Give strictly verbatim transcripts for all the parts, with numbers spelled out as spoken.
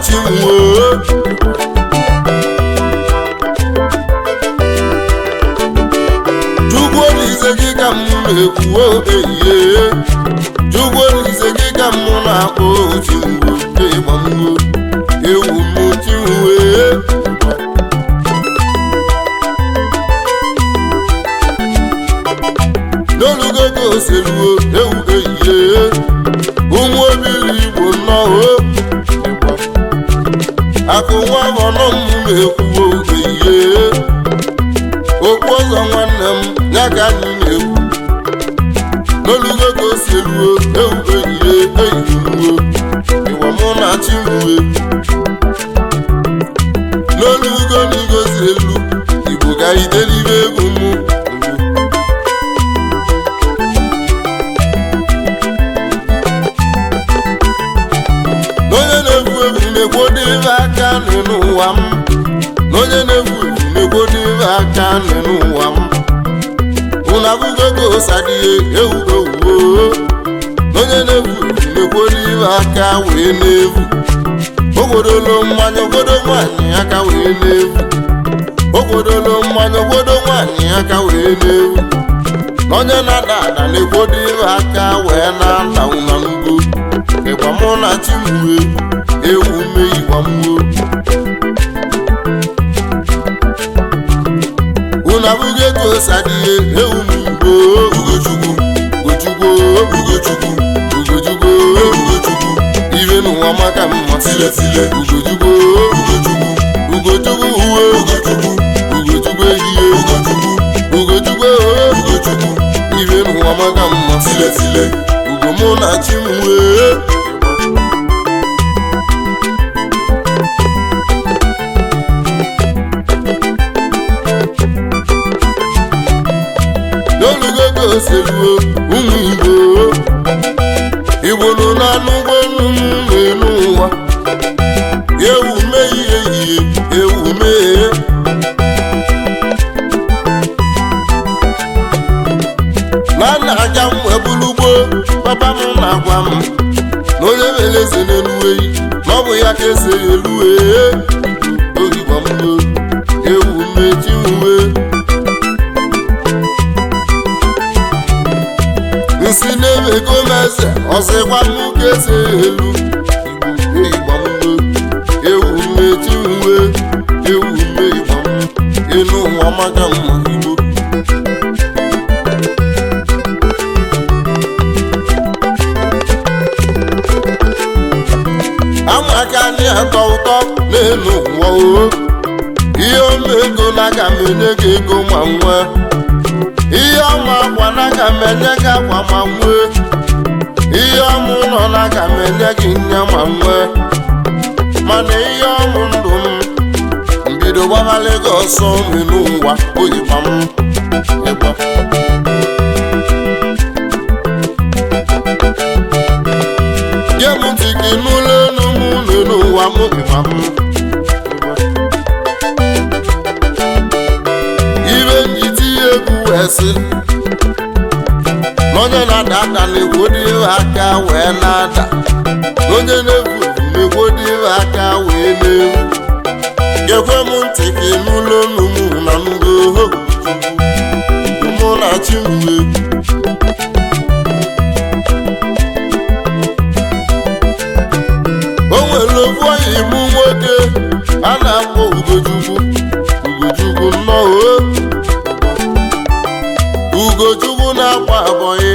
chimwo Chukwu Olise gị ka m na-ekwu ehihie Chukwu Olise gị ka m na-akpọ chimwo ịgba mgbo ewu m chimwe n'olugo ka oseluo ewu ehihie ụmụ obili Igbo nnọọ akụ nwa ọnọ m na-ekwu ehihie okwu ọzọ nwanne m ya ka anyị na-ekwu n'olugo ka oseluo ewu ehihie ehihie ịwa mụ na chimwe n'olugo n'igozi elu Igbo ga-idelibe egwu mụ n'onye na-egwu egwu na-egwodebe aka n'ụwa m n'onye na-egwu egwu na-egwodebe aka n'ụwa m unu abụgo ka osadịghị ewu ewuo n'onye na-egwu egwu na-egwodebe aka wee na-egwu ogwodolo mmanya ogwodo nwaanyị aka wee na-egwu ogwodolo mmanya ogwodo nwaanyị aka wee na-egwu n'onye na-ada ada na-egwodebe aka wee na-ata ụna n'ugbo ịgba mụ na chimwe ewu me ịgba mgbo unu abụghị etu osadịghị ewu m Igbo Ugochukwu Ugochukwu Ugochukwu Ugochukwu Ugochukwu ibe n'ụwa maka mma tile tile Ugochukwu Ugochukwu Ugochukwu uwe Ugochukwu Ugochukwu ehihie Ugochukwu Ugochukwu Ugochukwu ibe n'ụwa maka mma tile tile Ugo mụ na chimwe n'olugo ka oseluo ụmụ Igbo Igbo nọ n'anụgbo nnụnụ n'elu ụwa ewu mee ihe ihe ewu mee na na-aja m ebulugbo papa m na-agwa m na onye mere eze n'elu eyi na ọ bụ ya ka ese elu ee oyibo m ewu mechi uwe nsi na-ewego m eze ọsịkwa m ka ese elu Igbo m ewu mechi uwe ewu me Igbo m elu ụwa maka mma Igbo amaka anyị atọ ụtọ n'elu ụwa o ihe omego na aga m enye gị ego ma nwe ihe ọma akwa na aga m enye gị akwa ma nwe ihe ọmụ ụlọ na aga m enye gị nya ma nwe mana ihe ọmụ ndụ m mbido gbaghalị gị ọsọ n'elu ụwa oyiba m ịgba nye m ntị gị n'ụlọ enu m n'elu ụwa m ịgba m ibe njiti egwu wee sị n'onye na-ada ada na-egwodebe aka wee na-ada n'onye na-egwu na-egwodebe aka wee na-egwu gekwe m ntị gị n'ụlọ enu m na ngo mụ na chimwe o nwere ofu oyi mụ nwoke a na-akpọ Ugochukwu Ugochukwu nnọọ Ugochukwu na-akpa abọyị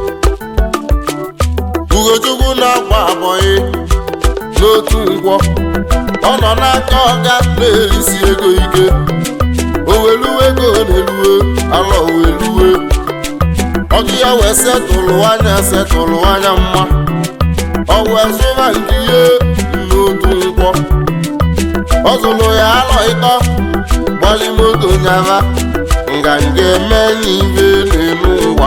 Ugochukwu na-akpa abọyị n'otu ngwọ ọ nọ n'aka ọga na-erisi ego ike oweluwe ego na-eluwe alọ weluwe ọgụ ya wee setụlụ anya setụlụ anya mma ọ wee zụba nke ihe n'otu ngwọ ọ zụrụ ya alọ ịtọ gbali moto nyara nganga eme n'ibe n'elu ụwa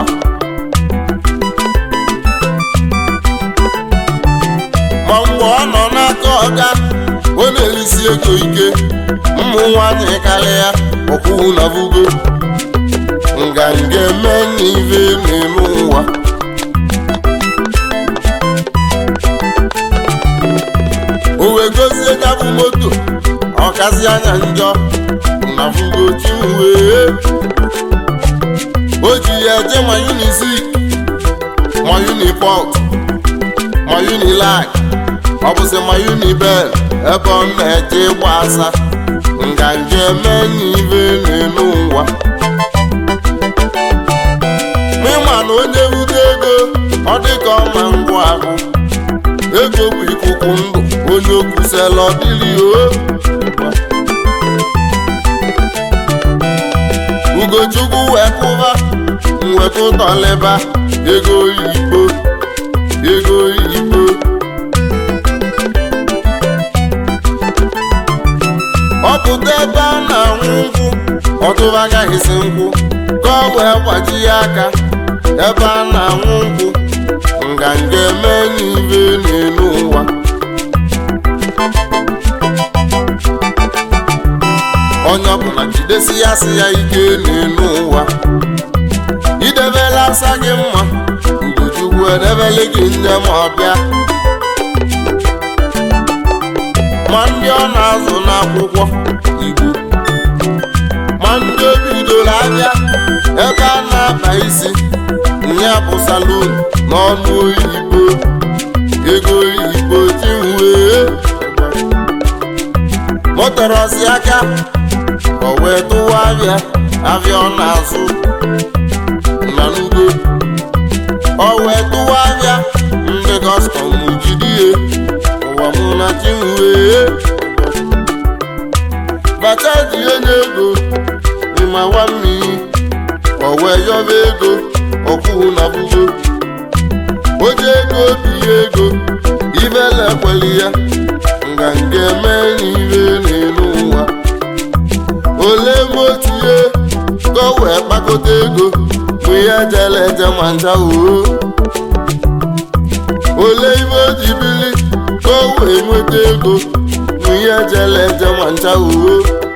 ma mgbe ọ nọ n'aka ọga ọ na-erisi ego ike ụmụ nwanyị karịa ọkwụ na bugo nganga eme n'ibe n'elu ụwa o wee gozie ya bụ moto ọkazi anya njọ na fugochi wee o ji ya eje ma Unizik ma Uniport ma Unilag ọ bụzi ma Unibel ebe ọ na-eje ịgba asa nganga eme n'ibe n'elu ụwa mịma na onye wute ego ọ dịka ọma ngwa ahụ ego bụ ikuku ndụ onye okwusela ọdịrị o Ugochukwu wee kụba mwepụtọlịba ego oyibo ego oyibo ọ pụta ebe a na-anwụ nkwụ ọtụba agaghịzi nkwụ ka ọ wee gbaji ya aka ebe a na-anwụ nkwụ nganga eme n'ibe n'elu ụwa onye ọbụla jidesi ya si ya ike n'elu ụwa idebela asa gị mma Ugochukwu edebele gị nne ma ọbịa ma ndị ọ na-azụ n'akwụkwọ Igbo ma ndị obidoro abịa ebe a na-akpa isi nya bụ salon n'ọnụ oyibo ego oyibo tinwee motorosi aka o wee tụwa abịa abịa ọ na-azụ na n'ugbo o wee tụwa abịa ndị kọstọm jidie ụwa mụ na tinwee bata ji onye ego ịma nwa mmiri o wee yọba ego ọkwụ na bugo oje ego biye ego ibele ekweli ya nganga eme n'ibe n'elu ụwa ole motie ka o wee kpakọta ego mụ ihe jele eje ma ncha oo ole ibe o ji bili ka o wee nweta ego mụ ihe jele eje ma ncha oo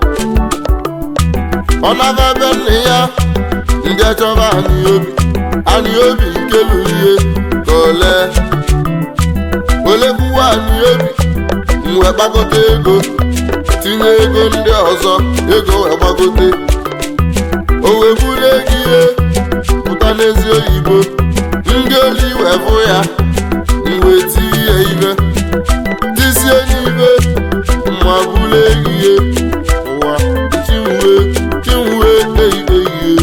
ọ naba be nne ya ndị chọba anyị obi anyị obi nke lụrụ ihe ka ole ole kwuwa anyị obi mwe gbagote ego tinye ego ndị ọzọ ego wee gbagote o wee buru ego ihe pụta n'ezi oyibo ndị oli wee bụ ya mgbe tinye ibe tisie n'ibe ma buru ego ihe ụwa chinwe chinwe eibe ihe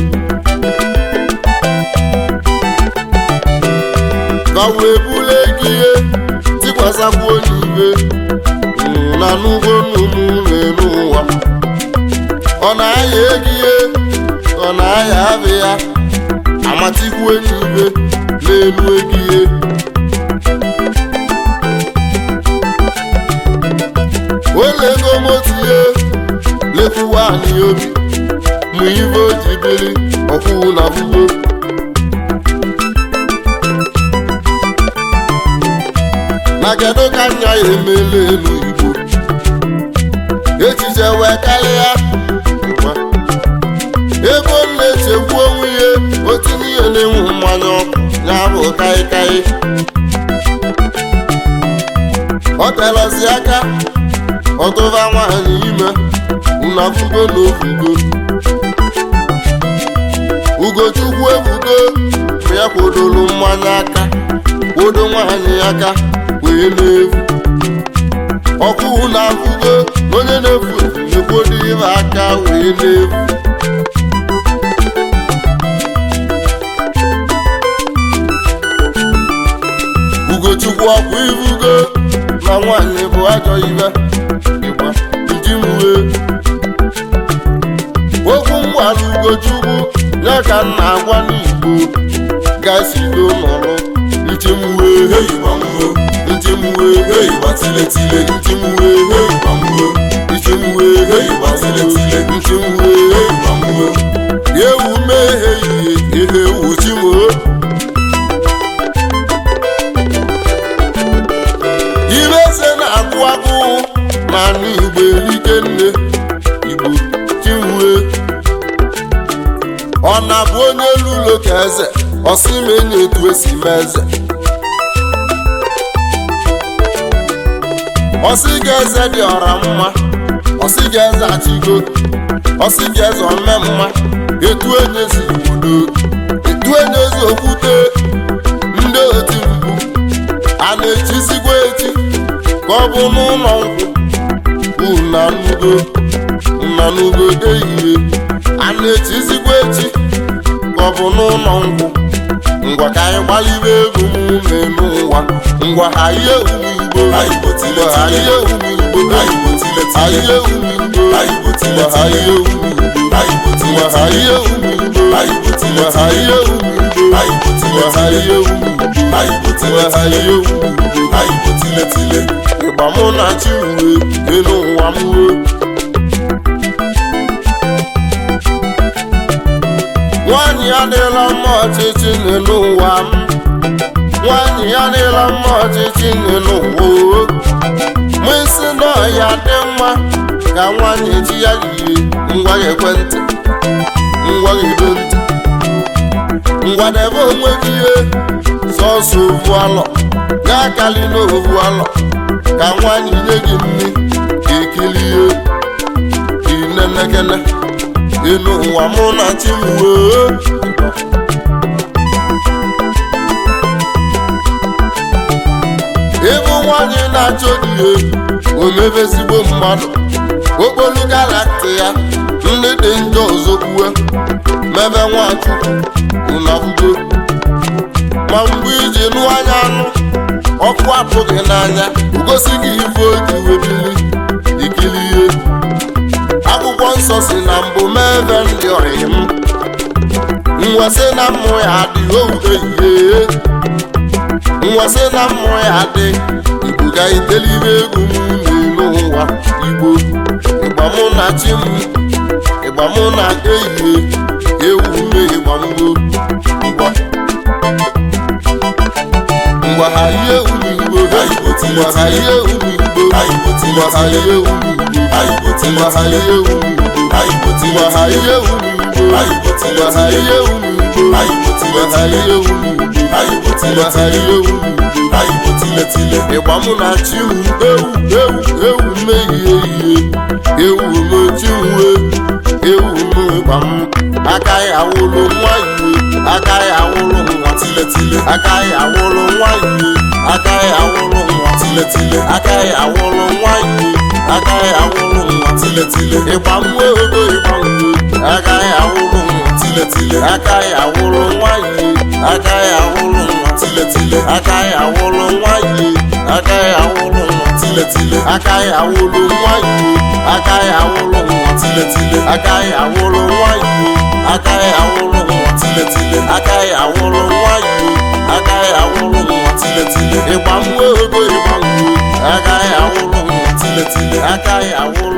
ka wee buru ego ihe tikwasakwu onye ibe na n'ugbo nnụnụ n'elu ụwa ọ na-aya ego ihe ọ na-aya abịa ya amatikwu enyi ibe n'elu ego ihe ole ego motie lekwuwa anyị obi mụ ibe o ji biri ọkwụ na bugo na kedu ka nya ya emela elu Igbo echiche wee karịa ebe ọ na-echekwu onwe ihe otinye ihe na-enwu mmanya ọkụ ya bụ kaikai ọ telọzi aka ọtụba nwaanyị ime unafugo na ofugo Ugochukwu ebugo ya kwodolu mmanya aka kwodo nwaanyị aka wee na-efu ọkụ na-afụgo onye na-efu ekwodo ibe aka wee na-efu Ugochukwu ọkụ ibugo na nwaanyị bụ ajọ ibe ịgba njimuwe okwu mgbara Ugochukwu ya ka m na-agwa n'Igbo gasido nọrọ njimuwe heyi gbamwo njimuwe heyi gbatiletile njimuwe heyi gbamwo njimuwe heyi gbatiletile njimuwe heyi gbamwo yewu mehe ihe ihe wuchimo ibe se na-agụ agụ na n'Igbo erike nne Igbo chimuwe ọ na-abụ onye lulo ka eze ọsịmenye etu esi mee eze ọsị ga-eze dị ọra mma ọsị ga-eze achigo ọsị ga-eze ome mma etu enyezi obodo etu enyezi okwute ndị oti mkpu a na-echizigwa echi ka ọ bụ n'ụlọ nkwụ unanugo unanugo ehihie a na-echizigwa echi ka ọ bụ n'ụlọ nkwụ ngwa ka anyị gbalibe egwu n'elu ụwa ngwa ha ihe ụmụ Igbo ngwa ha ihe ụmụ Igbo ha ihe ụmụ Igbo ngwa ha ihe ụmụ Igbo ngwa ha ihe ụmụ Igbo ngwa ha ihe ụmụ Igbo ngwa ha ihe ụmụ Igbo ngwa ha ihe ụmụ Igbo ịgba mụ na chi uwe elu ụwa m uwe nwanyị adịla mma ọchịchị n'elu ụwa m nwanyị adịla mma ọchịchị n'elu ụwa mụ isi n'ọhịa dị mma ka nwanyị ji ya yie ngwa ekwentị ngwa edo ntị ngwa debe onwe gị ihe sọsọ ovu alọ ga-akali n'ovu alọ ka nwanyị nye gị nri ka ekilie inenekene elu ụwa mụ na chi m wee ịbụ nwanyị na-achọ di ya omebe ezigbo mmadụ okpolu galakti ya ndị dị njọ ọzọkwuwe mebe Nwachukwu unabugo ma mgbe iji nụ anya anụ ọkụ apụghị n'anya ugosi gị ife oji webili ikilie akwụkwọ nsọ si na mbụ mebe ndị ọyị m nwesị na mmụ ya adị oude ihe nwesị na mmụ ya adị Igbo ga-etelibe egwu m n'elu ụwa Igbo ịgba mụ na chi m ịgba mụ na ehihie ewu me ịgba mgbo ngwa ngwa ha ihe ụmụ Igbo ngwa ha ihe ụmụ Igbo ngwa ha ihe ụmụ Igbo ngwa ha ihe ụmụ Igbo ngwa ha ihe ụmụ Igbo ngwa ha ihe ụmụ Igbo ngwa ha ihe ụmụ Igbo ngwa ha ihe ụmụ Igbo ịgba mụ na chi m ewu ewu ewu mmehie ihe ewu mechi uwe ewu m ịgba m aka ya awụlụ nwa iwe aka ya awụlụ nwa tiletile aka ya awụlụ nwa iwe aka ya awụlụ nwa tiletile aka ya awụlụ nwa iwe aka ya awụlụ nwa tiletile ịgba m ego ịgba m aka ya awụlụ nwa tiletile aka ya awụlụ nwa iwe aka ya awụlụ nwa tiletile aka ya awụlụ nwa iwe aka ya awụlụ nwa tiletile aka ya awụlụ nwa iwe aka ya awụlụ nwa tiletile aka ya awụlụ nwa iwe aka ya awụlụ nwa tiletile aka ya awụlụ nwa iwe aka ya awụlụ nwa tiletile ịgba m ego ịgba m aka ya awụlụ nwa tiletile aka ya awụlụ